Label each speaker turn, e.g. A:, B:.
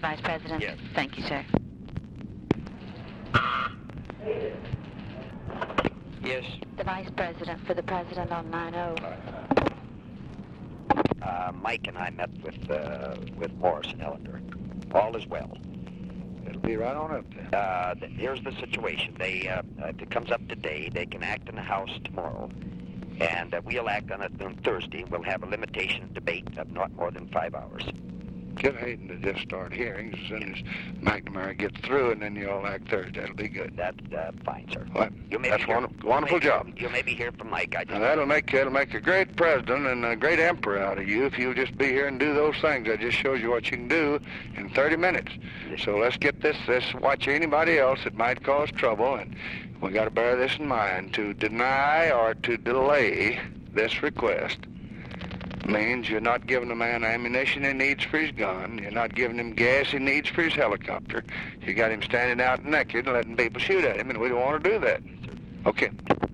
A: Mr. Vice President?
B: Yes.
A: Thank you, sir.
B: Yes.
A: The Vice President for the President on 90.
B: Mike and I met with Morris and Ellender. All is well.
C: It'll be right on up there.
B: Here's the situation. If it comes up today, they can act in the House tomorrow. And we'll act on it on Thursday. We'll have a limitation of debate of not more than 5 hours.
C: Get Hayden to just start hearings as soon as McNamara gets through, and then you all act Thursday. That'll be good.
B: That's fine, sir.
C: Well, that's wonderful job.
B: You maybe hear from Mike.
C: Now, that'll make a great president and a great emperor out of you if you'll just be here and do those things. That just shows you what you can do in 30 minutes. So let's get this watch anybody else that might cause trouble, and we got to bear this in mind. To deny or to delay this request means you're not giving the man ammunition he needs for his gun. You're not giving him gas he needs for his helicopter. You got him standing out naked and letting people shoot at him, and we don't want to do that. Okay.